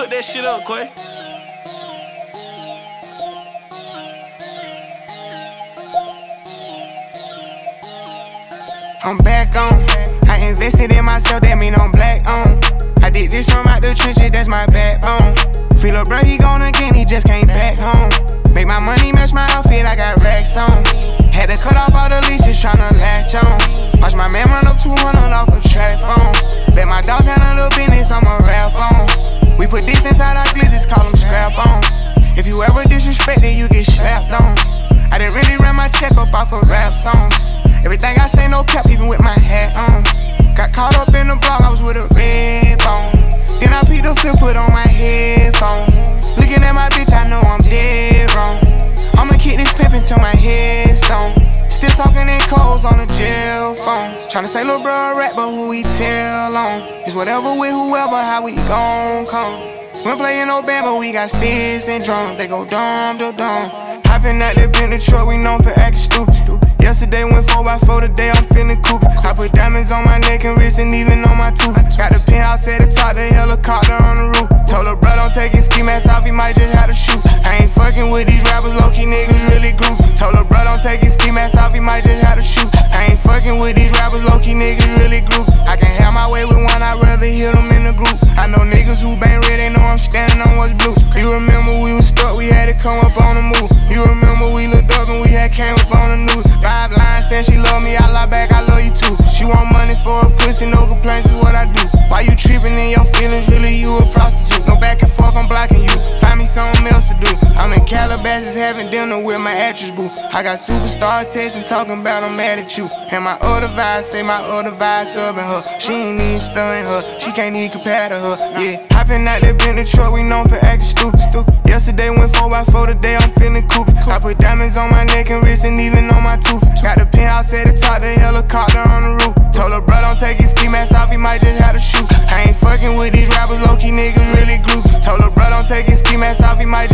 Cook that shit up, Quay. I'm back on. I invested in myself, that mean I'm black on. I did this from out the trenches, that's my backbone. Feel up, bro, he gone again, he just came back home. Make my money match my outfit, I got racks on. Had to cut off all the leashes, tryna latch on. Watch my man run up 200 off a track phone. Let my dogs handle the business, I'ma rap on. We put this inside our glizzes, call them scrap on. If you ever disrespect it, you get slapped on. I didn't really run my check up off of rap songs. Everything I say, no cap, even with my hat on. Got caught up in the block, I was with a red bone. Then I peeped the flip, put on my headphones. Looking at my bitch, I know I'm dead wrong. I'ma kick this pimp until my headstone. Still talking in codes on the jail phone. Tryna say lil' bro a rap, but who we tell on? It's whatever with whoever, how we gon' come. We ain't playing no band, but we got sticks and drums. They go dumb to dumb. Hopping out the Bentley truck, we known for acting stupid. Yesterday went 4x4, today I'm feeling cool. I put diamonds on my neck and wrist and even on my tooth. Got the penthouse at the top, the helicopter on the roof. Told her bro don't take his ski mask off, he might just have to shoot. I ain't fucking with these rappers, low-key niggas really grew. Told her bro don't take his ski mask off, he might just have to shoot. I ain't fucking with these rappers, low-key niggas really grew. I can have my way with one, I'd rather hear them in the group. I know niggas who been red, they know I'm standing on what's blue. You remember we was stuck, we had to come up on the move. You remember we looked up and we had came up on the news. 5 lines saying she love me, I lie back, I love you too. She want money for a pussy, no complaints is what I do. Why you tripping in your feelings, really you a prostitute. No back and forth, I'm blocking you, find me something else to do. I'm in Calabasas having dinner with my actress boo. I got superstars texting talking about I'm mad at you. And my other vibe say my other vibe subbing her. She ain't even stunning her, she can't even compare to her, yeah. Hopping out that Bentley truck, we known for acting stupid. Yesterday went 4x4, today I'm feeling cool. I put diamonds on my neck and wrist and even on my tooth. Got the penthouse at the top, the helicopter on the roof. Told her bro don't take his ski mask off, he might just have to shoot. I ain't fucking with these rappers, low-key niggas really grew. Told her bro don't take his ski mask off, he might